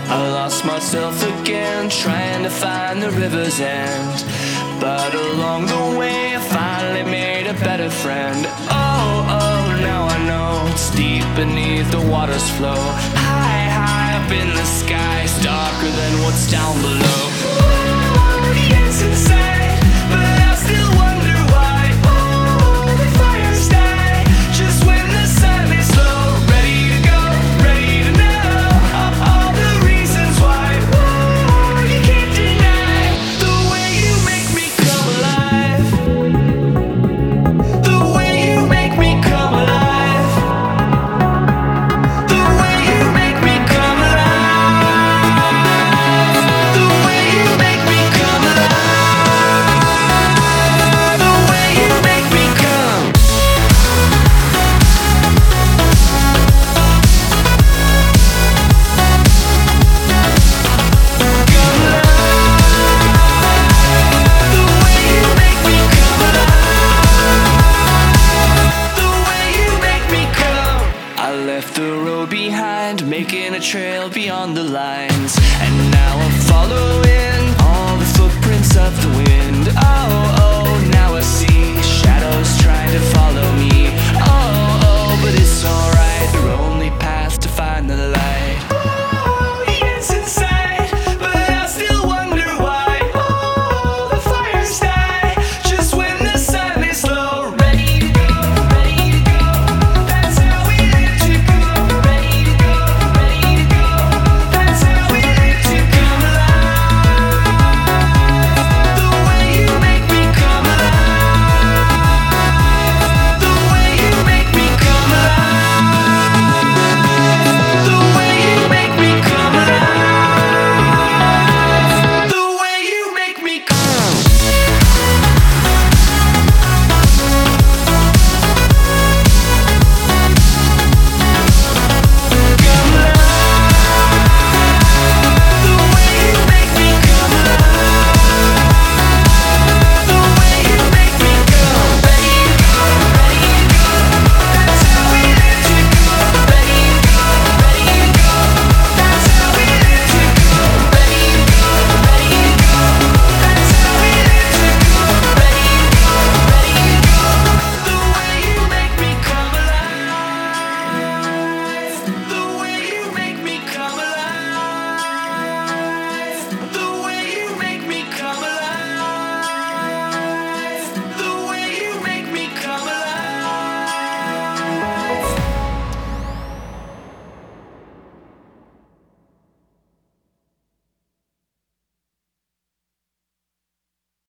I lost myself again, trying to find the river's end. But along the way I finally made a better friend. Oh, oh, now I know it's deep beneath the water's flow. High, high up in the sky, it's darker than what's down below. Ooh, yes, inside, but I still wonder why. Ooh, the fires die just when the sun is low. Ready to go, ready to know all the reasons why. Ooh, you can't deny the way you make me come alive. The way you make me come alive. The way you make me come alive. The way you make me come alive. The way you make me come. I left the road behind, making a trail beyond the lines. And now I'm following all the footprints of the wind. Oh, oh, now I see shadows trying to follow me. Oh,